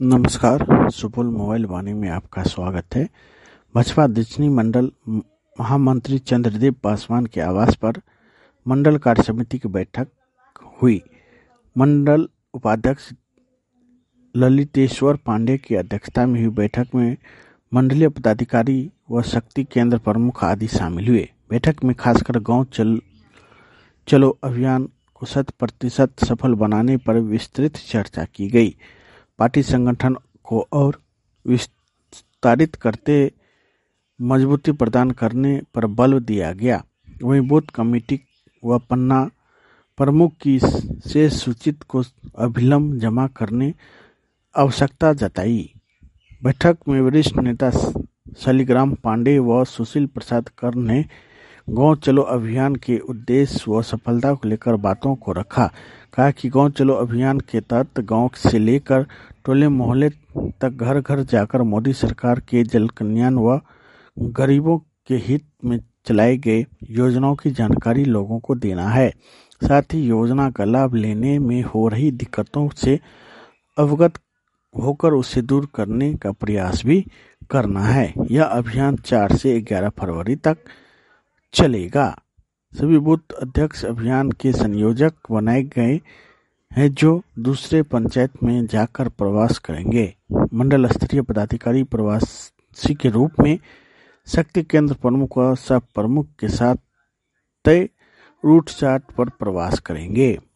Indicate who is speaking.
Speaker 1: नमस्कार। सुपुल मोबाइल वाणी में आपका स्वागत है। भाजपा दक्षिणी मंडल महामंत्री चंद्रदेव पासवान के आवास पर मंडल कार्य समिति की बैठक हुई। मंडल उपाध्यक्ष ललितेश्वर पांडे की अध्यक्षता में हुई बैठक में मंडलीय पदाधिकारी व शक्ति केंद्र प्रमुख आदि शामिल हुए। बैठक में खासकर गांव चलो अभियान को 100% सफल बनाने पर विस्तृत चर्चा की गई। पार्टी संगठन को और विस्तारित करते मजबूती प्रदान करने पर बल दिया गया। वहीं बूथ कमेटी व पन्ना प्रमुख की शेष सूची को अविलंब जमा करने आवश्यकता जताई। बैठक में वरिष्ठ नेता शालिग्राम पांडे व सुशील प्रसाद कर ने गांव चलो अभियान के उद्देश्य व सफलता को लेकर बातों को रखा। कहा कि गांव चलो अभियान के तहत गांव से लेकर टोले मोहल्ले तक घर घर जाकर मोदी सरकार के जल कल्याण व गरीबों के हित में चलाए गए योजनाओं की जानकारी लोगों को देना है। साथ ही योजना का लाभ लेने में हो रही दिक्कतों से अवगत होकर उसे दूर करने का प्रयास भी करना है। यह अभियान 4 से 11 फरवरी तक चलेगा। सभी बूथ अध्यक्ष अभियान के संयोजक बनाए गए हैं जो दूसरे पंचायत में जाकर प्रवास करेंगे। मंडल स्तरीय पदाधिकारी प्रवासी के रूप में शक्ति केंद्र प्रमुख व सब प्रमुख के साथ तय रूट चार्ट पर प्रवास करेंगे।